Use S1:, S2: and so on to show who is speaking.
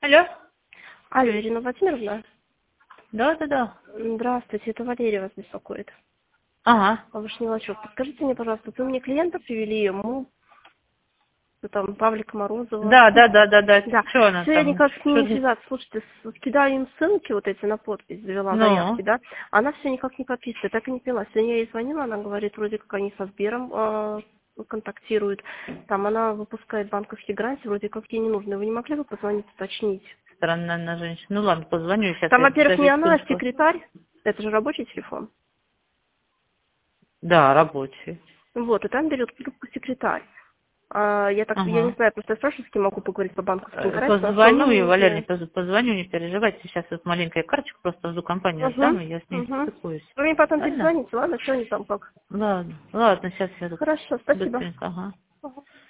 S1: Алло.
S2: Алло, Ирина Владимировна.
S1: Да.
S2: Здравствуйте, это Валерия вас беспокоит.
S1: Ага.
S2: Повышенный Волчок. Подскажите мне, пожалуйста, вы мне клиента привели, ему, там, Павлика Морозова.
S1: Да.
S2: Да,
S1: Что она
S2: все, я
S1: там?
S2: никак с ней
S1: Что
S2: не
S1: за...
S2: связаться. Слушайте, кидаю им ссылки вот эти на подпись, завела заявки,
S1: Ну,
S2: да. Она все никак не подписывает, так и не поняла. Сегодня я ей звонила, она говорит, вроде как они со Сбером контактируют. Там она выпускает банковские гарантии, вроде как ей не нужно. Вы не могли бы позвонить, уточнить?
S1: странная она женщина. Ну ладно, позвоню сейчас.
S2: Там, во-первых, не
S1: Подожди
S2: она, а
S1: секундочку.
S2: секретарь. Это же рабочий телефон.
S1: Да, рабочий.
S2: Вот, и там берет трубку секретарь. Я не
S1: Ага.
S2: знаю, просто я спрашиваю, с кем могу поговорить по банковским гарантиям, в
S1: Позвоню
S2: основном
S1: ей,
S2: не
S1: Валерий,
S2: знаю.
S1: позвоню, не переживайте. Сейчас вот маленькая карточку просто жду компанию
S2: Угу,
S1: отдам, и я с ней
S2: угу.
S1: состыкуюсь.
S2: Вы мне потом
S1: Правильно?
S2: перезвоните, ладно, что они там как?
S1: Ладно, сейчас я тут
S2: Хорошо, спасибо.
S1: быстренько, ага.
S2: Ага.